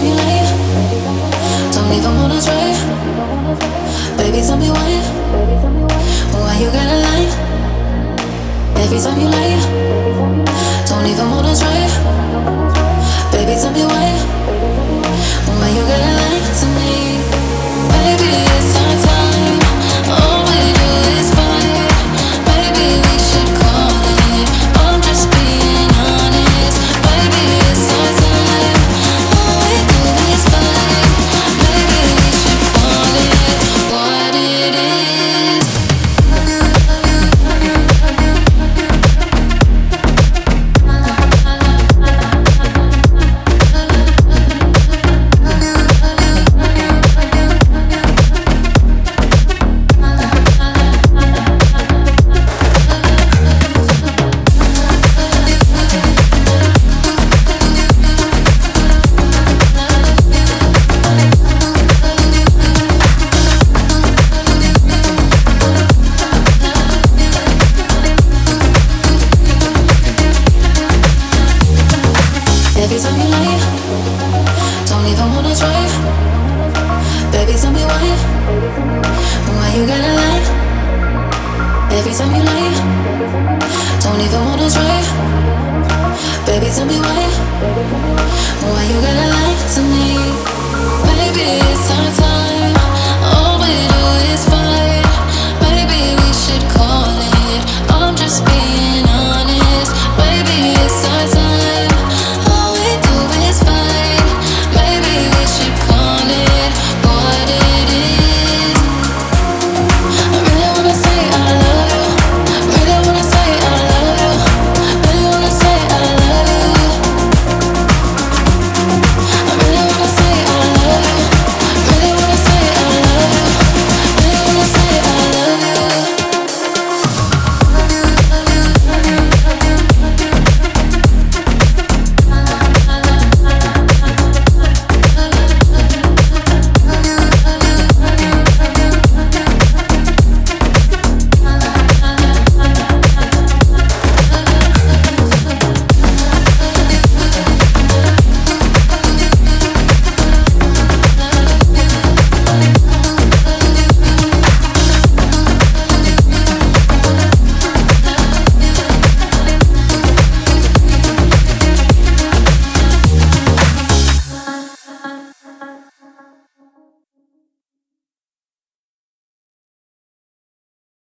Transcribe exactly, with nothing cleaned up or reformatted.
time you lie, don't even wanna try. Baby, tell me why, why you gotta lie? Every time you lie, don't even wanna try. Baby, tell me why, why you gotta lie to me? Baby, it's our time, all we do is fight. Baby, we should call it, I'm just being honest. Baby, it's our time, all we do is fight. Maybe we should call it what it is. Every time you lie, don't even wanna try. Baby, tell me why, why you gotta lie? Every time you lie, don't even wanna try. Baby, tell me why, why you gotta lie to me? Baby, it's our time.